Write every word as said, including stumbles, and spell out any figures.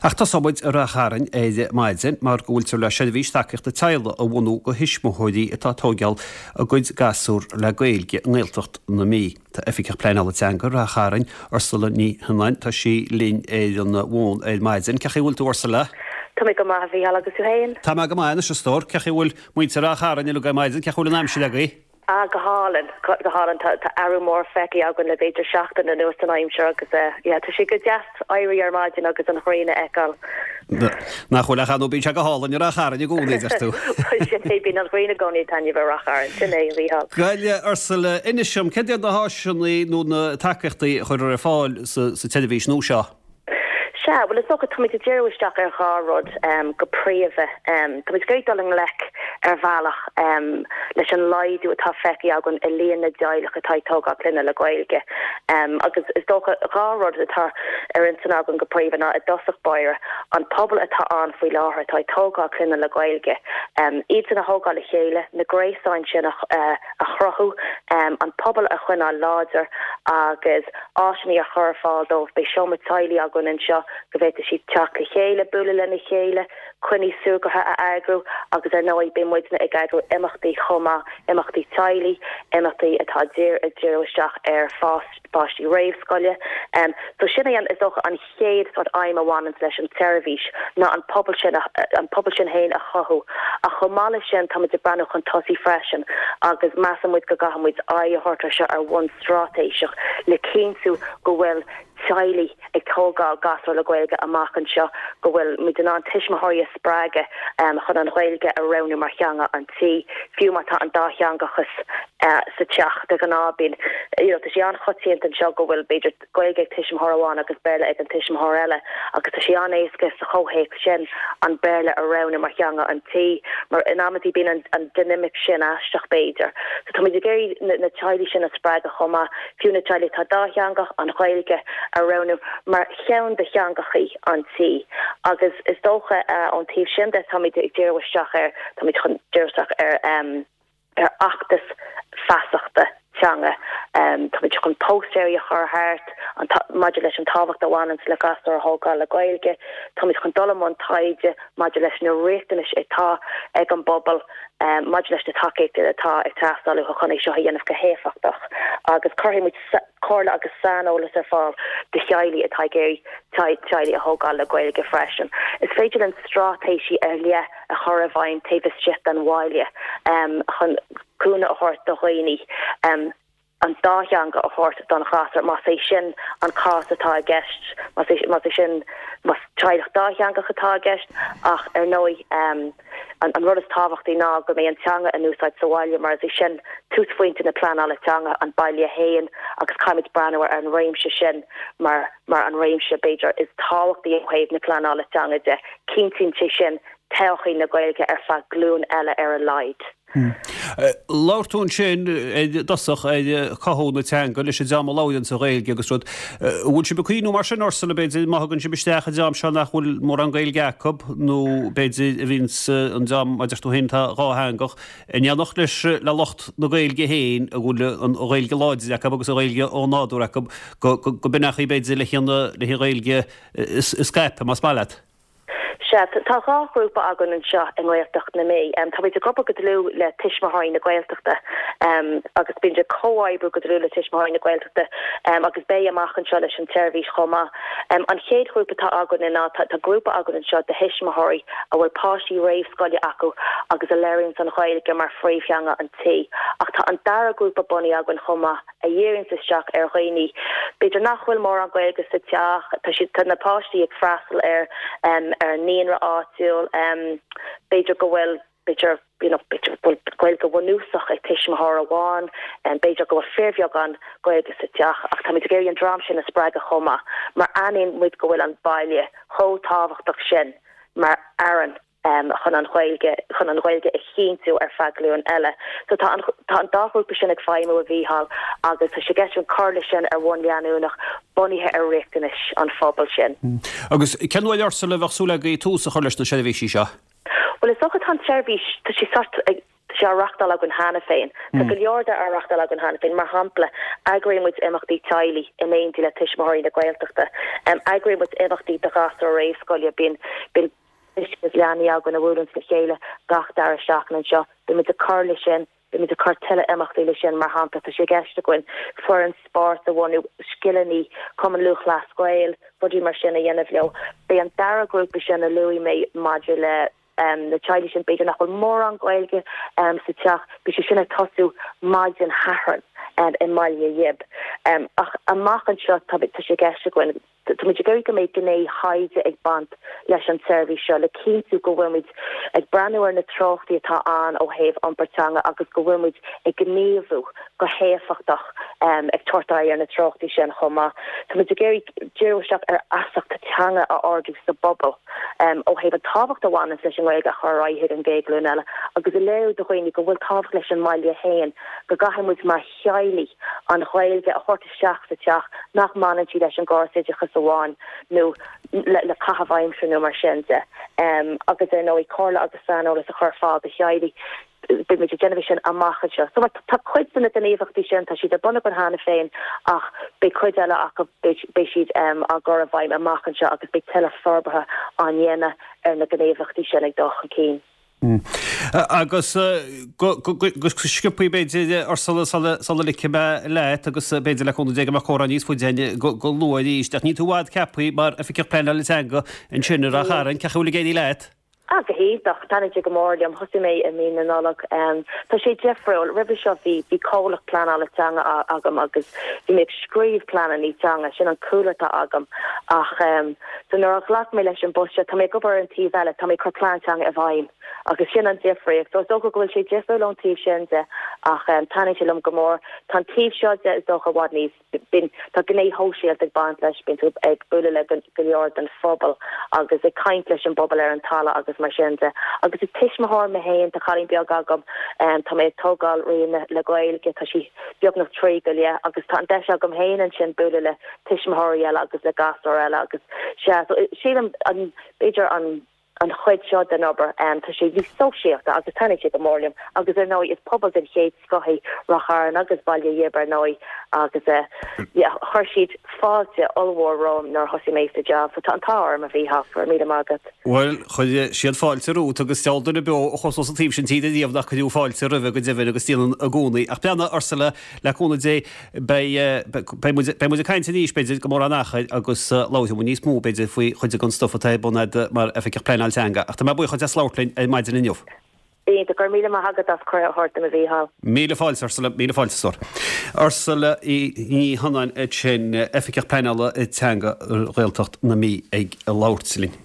Ach tá sobid ar a charan éide maidin mar gúiltar le séhís takeíocht a teile a bhhanú go hisismóthí atá tógeal a gcuid gasú le gailge ngéiltocht na mí. Tá efficach pleála teangar a charan arsala ní hanain tá sí lín éidir na bhin é maidin ceché bhfuil túsa le? Tá go má bhí agus héin. Tá go mána se stór ceché bhfuil muointe a charan le maidin cehfuil an amisi le gaí. A go hálan go hálan tá aú mór feici agan le beidir seachtain na nuas an aimimseo agus é tá si go deast airí ar maidin agus an chréine eáil. nach chuil lechanú bín se go hálan ar a charan i gúnaú. sin é bín an chréine gcóí taine bh racharin sin é bhíhall. Gaile arsala inisiom céad na háisinaí nó na takeachtaí chuir ar fáil sa televís nó seo. Se well is ook to déirteach ar gárod um, go príomh um, Tá gréit al an lec ar bhealach um, leis an leidú atá feici agan i líonna deilech atá tóga clunne le gailge um, agus is dó gárod atá ar in san agan go príomh ná a dosach bair an pobl atá an faoi láthair atá tóga clunne le gailge um, iad san a hóga le chéile na gréáin sin uh, a chrochu um, an pobl a chuinná láidir agus áisinaí a chur fádómh bei seomad tailí agan in seo go bhéta si teach le chéile bula lena chéile chuinní suúgathe a agru agus ar nóid bé muidna ag agru imachtaí chomá imachtaí tailí imachtaí atá dír a ddíiristeach ar fást báistí réimhscoile um, so sinna an is ook an chéad wat aim aháin leis an tervís ná an pobl sin an pobl sin héin a chothú a chomála sin tá de brandú chun tosí freisin agus meassamid go gahamid a hortar se ar one strátéiseach le céimsú go bhfuil Charlie ag tóga gasar le gailge amachchan seo go bhfuil mu den an tiismathirí spráige um, chun an gailge a ranú mar cheanga an tí fiú mátá an dácheangachas uh, sa teach de gan ábín you know, tá sé an chotíint an seo go bhfuil beidir gailge tiismthráin agus béle ag an tiismthir eile agus tá sé an éasca sa chóhéic sin an béle a ranú mar cheanga an tí mar in amatí bín an, an dynamic sin aisteach beidir so tá muidir géirí na, na Charlie sin a spráige chomá fiú na Charlie tá dácheangach an gailge around mar chean de cheangachaí an tí agus is dócha uh, an tíh sin de tá ag déirhasteach ar tá chun déirteach ar um, ar achtas fasachta teanga um, tá chun postéir a chur hart an maidir leis an táhacht aháin le gasar thógáil le gailge tá chun dolamón taide maidir leis na réachtanis atá ag an bobbal um, maidir leis na takeíte atá ag teastáil chu chunig seo dhéanamh go héfachtach agus chuirmuid cóla agus sanolalas ar fáil de chealaí atá géirí teile a thógáil le gailge freisin. Is féidir an strátéisi ar lia a chur a bhain taobh sicht an bháile um, chun cúna a thuirt do dhaoine um, an dácheanga a thuirt don chasar má sé sin an cás atá a gceist má sé sin mas treideach dácheanga atá a gceist ach ar nói um, an, an rud is tábhachtaí ná go mé an teanga an úsáid sa bháile mar sé sin túsfuointe na pleanála teanga an bailile héin agus caiimid breanhar ar an réimse sin mar mar an réimse beidir is táhachtaí a chuibh na pleanála teanga de cíntín sé sin teochaí na gailge ar fa glún eile ar a leid. Láirtún sin dasach cathú na teanga leis sé deam láidann sa gailge agus rud bhfuil si becuoinú mar sin orsa le beidir maithagann si beisteach a deam seo nach bhfuil mór an gailge Jacob nó beidir a bhíns an deam idirtú hénta ráthangach ineannach leis le locht na gailge héin a bhfuil an gailge láid Jacob agus a gailge ó nádú Jacob go binach í beidir le chéanna le gailge Skype mas bailad. Tá gágrúpa agan an seo in ghilteach na mé. Um, tá bit a gopa go dlú le tiismathirí na gailteachta um, agus bín de cóhaibú go dlú le tiismathirí na gailteachta um, agus bé amachchan seo leis an tervís chomá. Um, an chéad grúpa tá agan in ná tá grúpa agan an seo de tiismathirí a bhfuil páistí réimhscoile acu agus a léironn san gailge mar phríomhtheanga an tí. Ach tá an dara grúpa bunaí agan chomá a dhéironn isteach ar dhaoine. Beidir nachhfuil mór an gailge sa teach tá si tá na páistí ag freastal ar um, ar níon áitiúil um, beidir go bhfuil beidir you know, beidir gohfuil go bhhanúsach ag tiismthir amháin um, beidir go bhfuil fearmheag an gailge sa teach ach tá muid géirí an drám sin a spráige chomá mar aon muid go bhfuil an baile chó tábhachtach sin mar airan um, chun an gailge chun an gailge a chéintú ar feadglún eile. So tá an tá an dágrúpa sin ag feimú a bhíhall agus tá sé gceisiún carla sin ar bhain leanúnach bunithe ar réachtanis an phobal sin. Mm. Agus ceanhfuil arsa le bheithsúla go túsa chuir leis na seirbhísí seo? Well is ook an service dat she sort se rachtal agun hanna féin. Tá go leorda ar rachtal agun hanna féin mar hapla agréimmuid imachtaí teili in éontí le tiismóirí na Gaeltachta. Um, agréimmuid imachtaí de gas ó réifscoile bin bin is leanaí agun a bhúlann na chéile gach dar seach an seo, be mit a carla sin, be mit a cartilla imachtaí le sin mar hapla tá sé gceiste goin for an sport a bhhainú skillení cum an luch las Gael, budí mar sin a dhéanamh leo. Be an dara grúpa sin a luí mé maidir le Um, na Chinese sin beidir nach mór an Gaeilge um, sa teach be se sinna tosú maid an haran um, in Malia Yib. Um, ach amach an seo tá tá sé gceiste goin Tá muid go go méid gné haide ag bant leis an service seo le cíú go bhfuid ag breúir na trochtaí atá an ó héh anpartanga agus go bhfuid ag gníomhú go héfachtach um, ag tuairtaí ar na trochtaí sin chomá. Tá muid géirí deirteach ar asach tatanga a ordú sa bobbal um, ó héh an táhacht ahána leis an bhil a choráid an géagún eile agus i leo do chuoine go bhfuil táhacht leis an maiile héin go gahamid mar chealaí an Gaeilge a chuirta seach sa teach nach manatí leis an gásaide Sawan no le le cahaim for no mar shenze um agus er no I corla agus san or as a churfa the shady be me generation a macha so ta quite in the navach di shen ta she the bonnet hana fein ach be quidella ach be she um a gora vaim a macha agus be tell forbaha an yena er na navach di shen ag doch keen agus skippaí beidir ar sala lice leit agus beidir le chuna déige mar chorá níos fu déine go luaid ísteach ní túhád cepaí mar a fi plein le teanga an sinnar a charan ceúla géí leit. A go héach tanna go mórdiam hosí mé a mí nálag tá sé Jeffrey ribi seo bhí bhí cólach plan a letanga agam agus bhí méid scríomh plan a nítanga sin an coolata agam ach san nuair a glas mé leis an buiste tá mé go bar an tí bheile tá mé chu plantanga a bhaim agus sin an Jeffrey so do go bhfuil sé Jeffrey long tíh sinse ach tanna sé lom gomór tá tíh seo is docha bhd níos bin tá gné hóisiad ag bant leis bin tú ag bula le go leor an fphobal agus ag caiint leis an bobbal ar an tala agus mar sinnte agus i tiismthir me héin tá chaín beag agam um, tá mé tógáil rion le Gaeilge tá si beag nach trí go le agus tá an deis agam héin an sin bula le tiismthir eile agus le gasúir eile agus si an beidir an an chuid seo den obair um, tá sé bhí sóisiachta agus tanna sé go mórliam agus ar nói is pobl den chéad scothí rachar agus bailile dhéb ar nói agus chuir siad fáilte olmhór rám nar thosaí mééis a job so tá an táir a bhí haf ar míad mágad. Well chuid siad fáilte rút agus tealú na be chos tíb sin tíad díomh nach chuú fáilte roih go dhéh agus tíanaan a gúnaí ach beanna arsala leúna dé mu caiinte níos beidir go mór nachchaid agus láú níos mú beidir faoi chuide an stoffatá bunad mar a fiice plein ach tá bu chu sláirlainn é maididir inniuh. Í gur míle hagad as chuir háirta a bhíá. Míle fáil arsala míle fáilteúir. Arsala í hanain sin efficeach pleála i teanga réaltacht na mí ag láirtlín.